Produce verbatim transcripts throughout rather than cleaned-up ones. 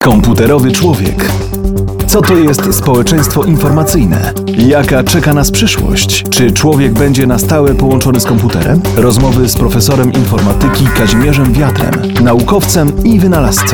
Komputerowy człowiek. Co to jest społeczeństwo informacyjne? Jaka czeka nas przyszłość? Czy człowiek będzie na stałe połączony z komputerem? Rozmowy z profesorem informatyki Kazimierzem Wiatrem, naukowcem i wynalazcą.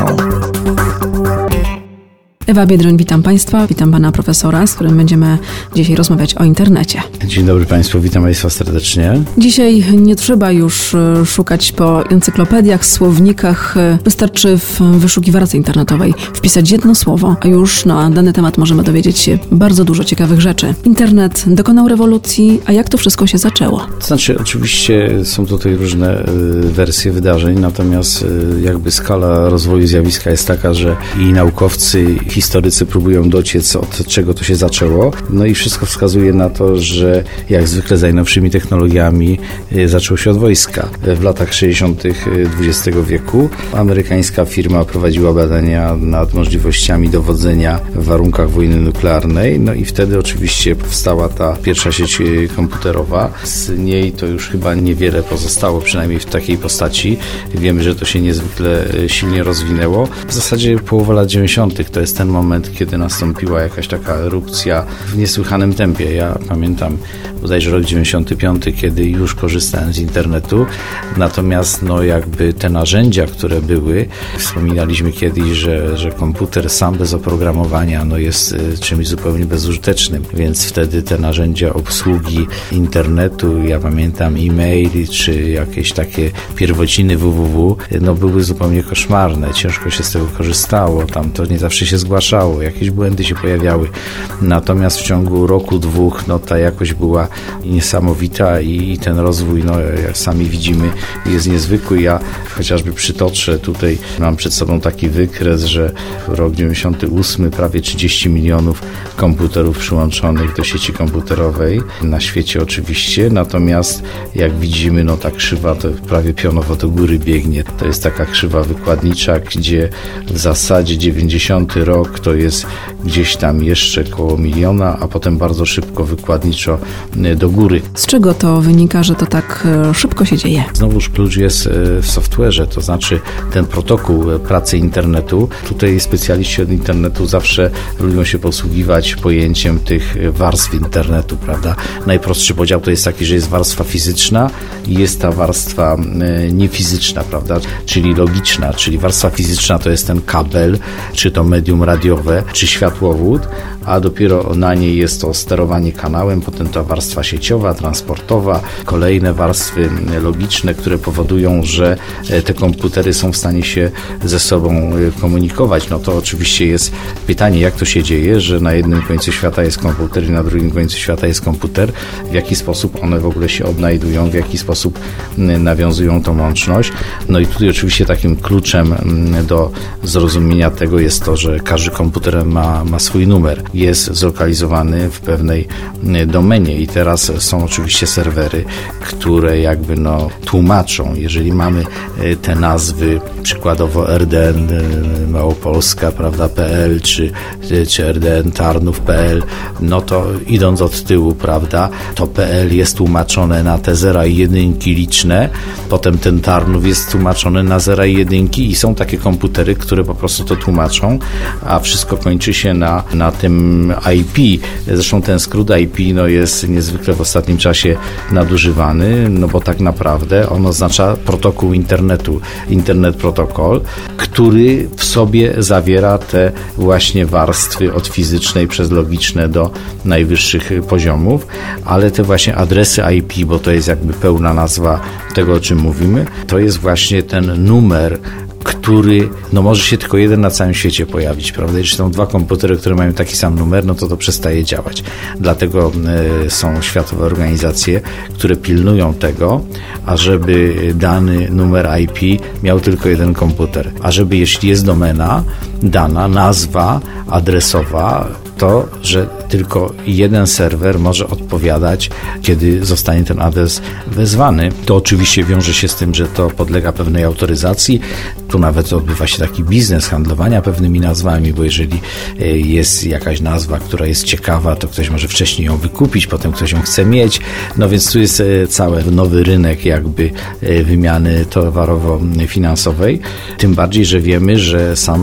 Ewa Biedroń, witam Państwa, witam Pana Profesora, z którym będziemy dzisiaj rozmawiać o internecie. Dzień dobry Państwu, witam Państwa serdecznie. Dzisiaj nie trzeba już szukać po encyklopediach, słownikach. Wystarczy w wyszukiwarce internetowej wpisać jedno słowo, a już na dany temat możemy dowiedzieć się bardzo dużo ciekawych rzeczy. Internet dokonał rewolucji, a jak to wszystko się zaczęło? To znaczy, oczywiście są tutaj różne wersje wydarzeń, natomiast jakby skala rozwoju zjawiska jest taka, że i naukowcy, historycy próbują dociec, od czego to się zaczęło. No i wszystko wskazuje na to, że jak zwykle z najnowszymi technologiami zaczęło się od wojska. W latach sześćdziesiątych dwudziestego wieku amerykańska firma prowadziła badania nad możliwościami dowodzenia w warunkach wojny nuklearnej. No i wtedy oczywiście powstała ta pierwsza sieć komputerowa. Z niej to już chyba niewiele pozostało, przynajmniej w takiej postaci. Wiemy, że to się niezwykle silnie rozwinęło. W zasadzie połowa lat dziewięćdziesiątych to jest ten moment, kiedy nastąpiła jakaś taka erupcja w niesłychanym tempie. Ja pamiętam bodajże rok dziewięćdziesiąty piąty, kiedy już korzystałem z internetu, natomiast no jakby te narzędzia, które były, wspominaliśmy kiedyś, że, że komputer sam bez oprogramowania no jest czymś zupełnie bezużytecznym, więc wtedy te narzędzia obsługi internetu, ja pamiętam e-mail czy jakieś takie pierwociny www, no były zupełnie koszmarne, ciężko się z tego korzystało, tam to nie zawsze się zgłaszało, jakieś błędy się pojawiały. Natomiast w ciągu roku, dwóch, no ta jakość była niesamowita i, i ten rozwój, no jak sami widzimy, jest niezwykły. Ja chociażby przytoczę, tutaj mam przed sobą taki wykres, że rok dziewięćdziesiąty ósmy prawie trzydzieści milionów komputerów przyłączonych do sieci komputerowej, na świecie oczywiście, natomiast jak widzimy, no ta krzywa to prawie pionowo do góry biegnie. To jest taka krzywa wykładnicza, gdzie w zasadzie dziewięćdziesiąty rok to jest gdzieś tam jeszcze koło miliona, a potem bardzo szybko wykładniczo do góry. Z czego to wynika, że to tak szybko się dzieje? Znowuż klucz jest w software'ze, to znaczy ten protokół pracy internetu. Tutaj specjaliści od internetu zawsze lubią się posługiwać pojęciem tych warstw internetu, prawda? Najprostszy podział to jest taki, że jest warstwa fizyczna i jest ta warstwa niefizyczna, prawda? Czyli logiczna, czyli warstwa fizyczna to jest ten kabel, czy to medium radiowe, czy światłowód, a dopiero na niej jest to sterowanie kanałem, potem ta warstwa sieciowa, transportowa, kolejne warstwy logiczne, które powodują, że te komputery są w stanie się ze sobą komunikować. No to oczywiście jest pytanie, jak to się dzieje, że na jednym końcu świata jest komputer i na drugim końcu świata jest komputer, w jaki sposób one w ogóle się odnajdują, w jaki sposób nawiązują tą łączność. No i tutaj oczywiście takim kluczem do zrozumienia tego jest to, że każdy komputer ma, ma swój numer. Jest zlokalizowany w pewnej domenie i teraz są oczywiście serwery, które jakby no tłumaczą, jeżeli mamy te nazwy, przykładowo R D N Małopolska, prawda, .pl czy, czy R D N Tarnów kropka p l, no to idąc od tyłu, prawda, to .pl jest tłumaczone na te zera i jedynki liczne, potem ten Tarnów jest tłumaczony na zera i jedynki i są takie komputery, które po prostu to tłumaczą, a wszystko kończy się na, na tym I P. Zresztą ten skrót I P no, jest niezwykle w ostatnim czasie nadużywany, no bo tak naprawdę on oznacza protokół internetu, Internet Protocol, który w sobie zawiera te właśnie warstwy od fizycznej przez logiczne do najwyższych poziomów, ale te właśnie adresy I P, bo to jest jakby pełna nazwa tego, o czym mówimy, to jest właśnie ten numer, który, no może się tylko jeden na całym świecie pojawić, prawda? Jeśli są dwa komputery, które mają taki sam numer, no to to przestaje działać. Dlatego y, są światowe organizacje, które pilnują tego, ażeby dany numer I P miał tylko jeden komputer. A żeby jeśli jest domena dana, nazwa adresowa, to, że tylko jeden serwer może odpowiadać, kiedy zostanie ten adres wezwany. To oczywiście wiąże się z tym, że to podlega pewnej autoryzacji. Tu nawet odbywa się taki biznes handlowania pewnymi nazwami, bo jeżeli jest jakaś nazwa, która jest ciekawa, to ktoś może wcześniej ją wykupić, potem ktoś ją chce mieć. No więc tu jest cały nowy rynek jakby wymiany towarowo-finansowej. Tym bardziej, że wiemy, że sam adres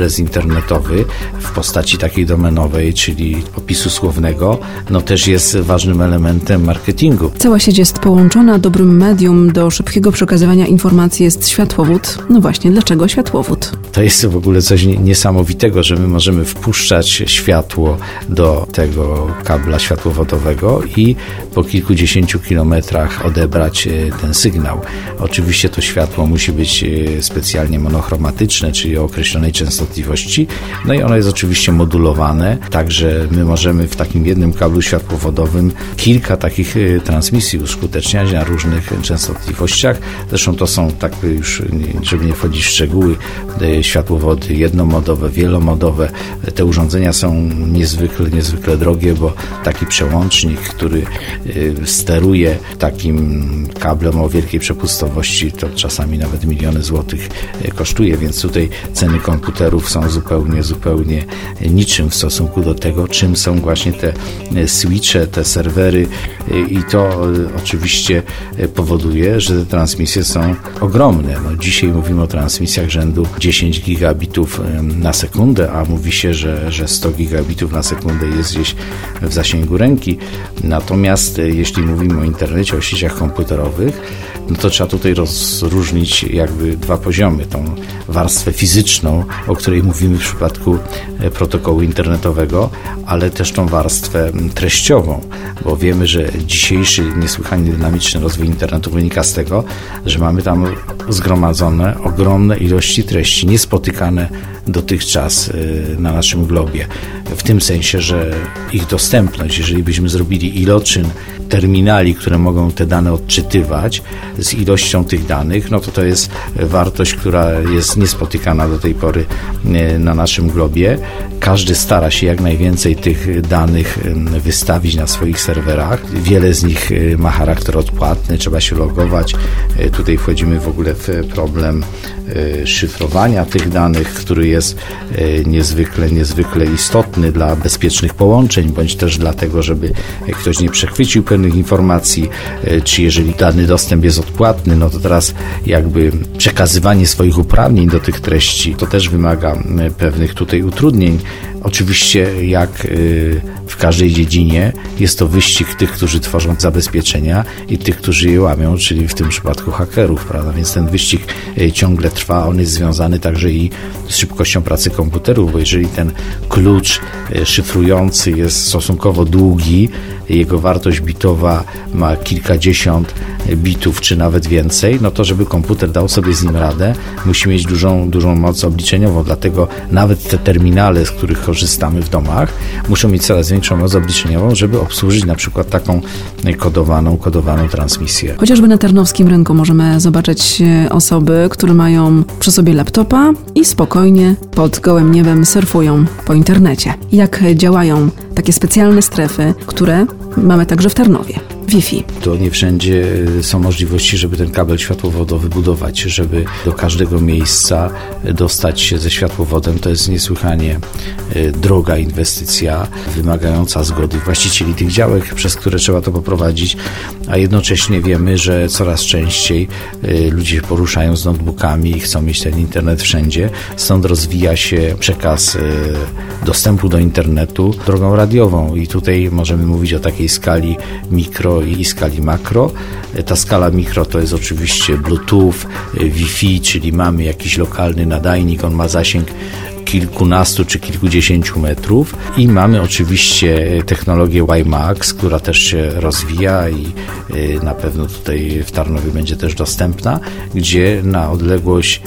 adres internetowy w postaci takiej domenowej, czyli opisu słownego, no też jest ważnym elementem marketingu. Cała sieć jest połączona, dobrym medium do szybkiego przekazywania informacji jest światłowód. No właśnie, dlaczego światłowód? To jest w ogóle coś niesamowitego, że my możemy wpuszczać światło do tego kabla światłowodowego i po kilkudziesięciu kilometrach odebrać ten sygnał. Oczywiście to światło musi być specjalnie monochromatyczne, czyli o określonej częstotliwości, no i ono jest oczywiście modulowane, także my możemy w takim jednym kablu światłowodowym kilka takich transmisji uskuteczniać na różnych częstotliwościach. Zresztą to są, tak już, żeby nie wchodzić w szczegóły, światłowody jednomodowe, wielomodowe. Te urządzenia są niezwykle, niezwykle drogie, bo taki przełącznik, który steruje takim kablem o wielkiej przepustowości, to czasami nawet miliony złotych kosztuje, więc tutaj ceny komputerów są zupełnie, zupełnie niczym w stosunku do tego, czym są właśnie te switche, te serwery i to oczywiście powoduje, że te transmisje są ogromne. No, dzisiaj mówimy o transmisjach rzędu dziesięć gigabitów na sekundę, a mówi się, że, że sto gigabitów na sekundę jest gdzieś w zasięgu ręki. Natomiast jeśli mówimy o internecie, o sieciach komputerowych, no to trzeba tutaj rozróżnić jakby dwa poziomy. Tą warstwę fizyczną, o której mówimy w przypadku protokołu internetowego, ale też tą warstwę treściową, bo wiemy, że dzisiejszy niesłychanie dynamiczny rozwój internetu wynika z tego, że mamy tam zgromadzone ogromne ilości treści, niespotykane dotychczas na naszym globie. W tym sensie, że ich dostępność, jeżeli byśmy zrobili iloczyn terminali, które mogą te dane odczytywać z ilością tych danych, no to to jest wartość, która jest niespotykana do tej pory na naszym globie. Każdy stara się jak najwięcej tych danych wystawić na swoich serwerach. Wiele z nich ma charakter odpłatny, trzeba się logować. Tutaj wchodzimy w ogóle w problem szyfrowania tych danych, który jest niezwykle, niezwykle istotny dla bezpiecznych połączeń, bądź też dlatego, żeby ktoś nie przechwycił pewnych informacji, czy jeżeli dany dostęp jest odpłatny, no to teraz jakby przekazywanie swoich uprawnień do tych treści, to też wymaga pewnych tutaj utrudnień. Oczywiście jak w każdej dziedzinie jest to wyścig tych, którzy tworzą zabezpieczenia i tych, którzy je łamią, czyli w tym przypadku hakerów, prawda? Więc ten wyścig ciągle trwa, on jest związany także i z szybkością pracy komputerów, bo jeżeli ten klucz szyfrujący jest stosunkowo długi, jego wartość bitowa ma kilkadziesiąt bitów, czy nawet więcej, no to żeby komputer dał sobie z nim radę, musi mieć dużą, dużą moc obliczeniową, dlatego nawet te terminale, z których korzystamy w domach, muszą mieć coraz większą moc obliczeniową, żeby obsłużyć na przykład taką kodowaną, kodowaną transmisję. Chociażby na Tarnowskim Rynku możemy zobaczyć osoby, które mają przy sobie laptopa i spokojnie pod gołym niebem surfują po internecie. Jak działają takie specjalne strefy, które mamy także w Tarnowie. Wi-Fi. To nie wszędzie są możliwości, żeby ten kabel światłowodowy budować, żeby do każdego miejsca dostać się ze światłowodem. To jest niesłychanie droga inwestycja, wymagająca zgody właścicieli tych działek, przez które trzeba to poprowadzić, a jednocześnie wiemy, że coraz częściej ludzie się poruszają z notebookami i chcą mieć ten internet wszędzie. Stąd rozwija się przekaz dostępu do internetu drogą radiową i tutaj możemy mówić o takiej skali mikro i skali makro. Ta skala mikro to jest oczywiście Bluetooth, Wi-Fi, czyli mamy jakiś lokalny nadajnik, on ma zasięg kilkunastu czy kilkudziesięciu metrów i mamy oczywiście technologię WiMAX, która też się rozwija i na pewno tutaj w Tarnowie będzie też dostępna, gdzie na odległość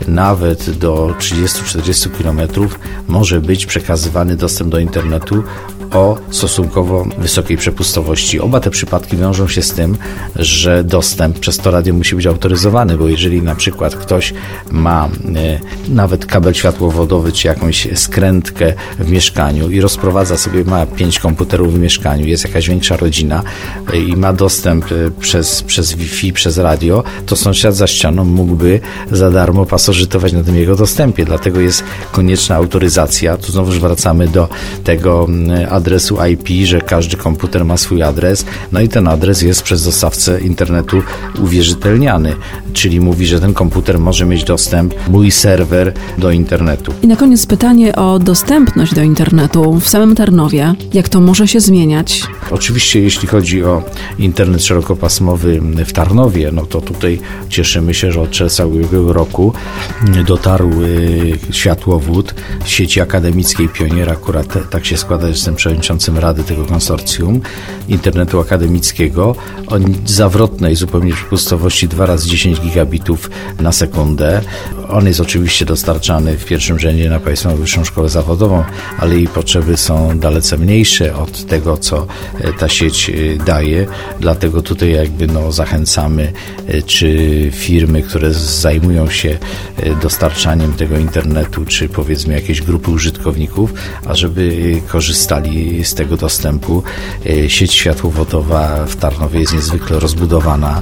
nawet do trzydziestu do czterdziestu kilometrów może być przekazywany dostęp do internetu o stosunkowo wysokiej przepustowości. Oba te przypadki wiążą się z tym, że dostęp przez to radio musi być autoryzowany, bo jeżeli na przykład ktoś ma e, nawet kabel światłowodowy czy jakąś skrętkę w mieszkaniu i rozprowadza sobie, ma pięć komputerów w mieszkaniu, jest jakaś większa rodzina e, i ma dostęp e, przez, przez Wi-Fi, przez radio, to sąsiad za ścianą mógłby za darmo pasożytować na tym jego dostępie. Dlatego jest konieczna autoryzacja. Tu znowuż wracamy do tego adresu I P, że każdy komputer ma swój adres, no i ten adres jest przez dostawcę internetu uwierzytelniany, czyli mówi, że ten komputer może mieć dostęp, mój serwer do internetu. I na koniec pytanie o dostępność do internetu w samym Tarnowie. Jak to może się zmieniać? Oczywiście jeśli chodzi o internet szerokopasmowy w Tarnowie, no to tutaj cieszymy się, że od czerwca ubiegłego roku dotarł światłowód sieci akademickiej Pionier. Akurat tak się składa, że jestem przewodniczącym Rady tego konsorcjum internetu akademickiego o zawrotnej zupełnie przepustowości dwa razy dziesięć gigabitów na sekundę. On jest oczywiście dostarczany w pierwszym rzędzie na Państwową Wyższą Szkołę Zawodową, ale jej potrzeby są dalece mniejsze od tego, co ta sieć daje. Dlatego tutaj jakby no zachęcamy czy firmy, które zajmują się dostarczaniem tego internetu, czy powiedzmy jakieś grupy użytkowników, ażeby korzystali z tego dostępu. Sieć światłowodowa w Tarnowie jest niezwykle rozbudowana.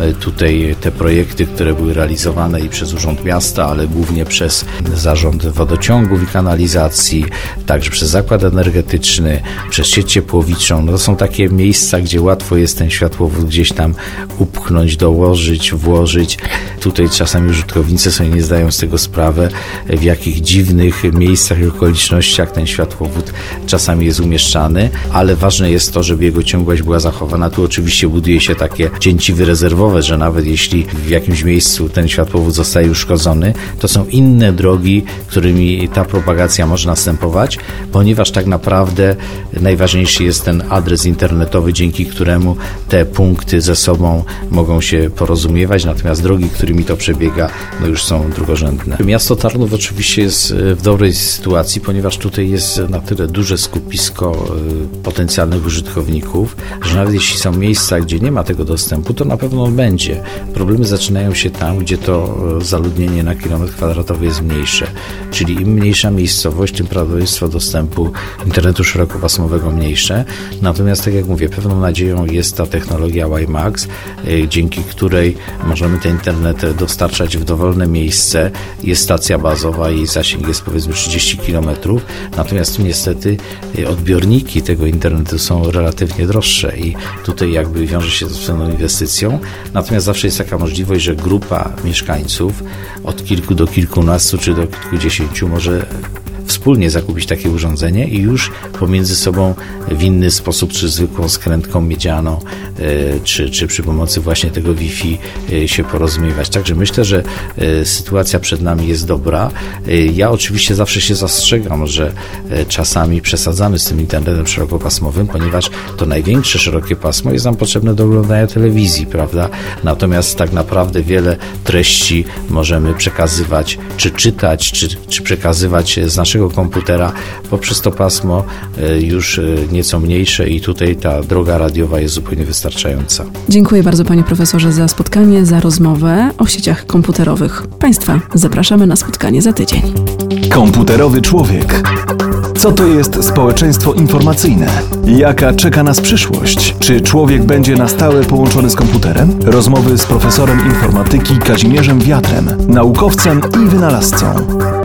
Tutaj te projekty, które były realizowane i przez Urząd Miasta, ale głównie przez Zarząd Wodociągów i Kanalizacji, także przez Zakład Energetyczny, przez sieć ciepłowniczą. No to są takie miejsca, gdzie łatwo jest ten światłowód gdzieś tam upchnąć, dołożyć, włożyć. Tutaj czasami użytkownicy sobie nie zdają z tego sprawy, w jakich dziwnych miejscach i okolicznościach ten światłowód czasami jest umieszczany, ale ważne jest to, żeby jego ciągłość była zachowana. Tu oczywiście buduje się takie cięciwy rezerwowe, że nawet jeśli w jakimś miejscu ten światłowód zostaje uszkodzony, to są inne drogi, którymi ta propagacja może następować, ponieważ tak naprawdę najważniejszy jest ten adres internetowy, dzięki któremu te punkty ze sobą mogą się porozumiewać, natomiast drogi, którymi to przebiega, no już są drugorzędne. Miasto Tarnów oczywiście jest w dobrej sytuacji, ponieważ tutaj jest na tyle duże skupisko potencjalnych użytkowników, że nawet jeśli są miejsca, gdzie nie ma tego dostępu, to na pewno on będzie. Problemy zaczynają się tam, gdzie to zaludnienie na kilometr kwadratowy jest mniejsze, czyli im mniejsza miejscowość, tym prawdopodobieństwo dostępu internetu szerokopasmowego mniejsze. Natomiast tak jak mówię, pewną nadzieją jest ta technologia WiMAX, dzięki której możemy ten internet dostarczać w dowolne miejsce. Jest stacja bazowa, jej zasięg jest powiedzmy trzydzieści kilometrów, natomiast niestety odbiorniki tego internetu są relatywnie droższe i tutaj jakby wiąże się z pewną inwestycją. Natomiast zawsze jest taka możliwość, że grupa mieszkańców od kilku do kilkunastu czy do kilkudziesięciu może wspólnie zakupić takie urządzenie i już pomiędzy sobą w inny sposób, czy zwykłą skrętką miedzianą, czy, czy przy pomocy właśnie tego Wi-Fi się porozumiewać. Także myślę, że sytuacja przed nami jest dobra. Ja oczywiście zawsze się zastrzegam, że czasami przesadzamy z tym internetem szerokopasmowym, ponieważ to największe szerokie pasmo jest nam potrzebne do oglądania telewizji, prawda? Natomiast tak naprawdę wiele treści możemy przekazywać, czy czytać, czy, czy przekazywać z naszego komputera poprzez to pasmo już nieco mniejsze i tutaj ta droga radiowa jest zupełnie wystarczająca. Dziękuję bardzo panie profesorze za spotkanie, za rozmowę o sieciach komputerowych. Państwa zapraszamy na spotkanie za tydzień. Komputerowy człowiek. Co to jest społeczeństwo informacyjne? Jaka czeka nas przyszłość? Czy człowiek będzie na stałe połączony z komputerem? Rozmowy z profesorem informatyki Kazimierzem Wiatrem, naukowcem i wynalazcą.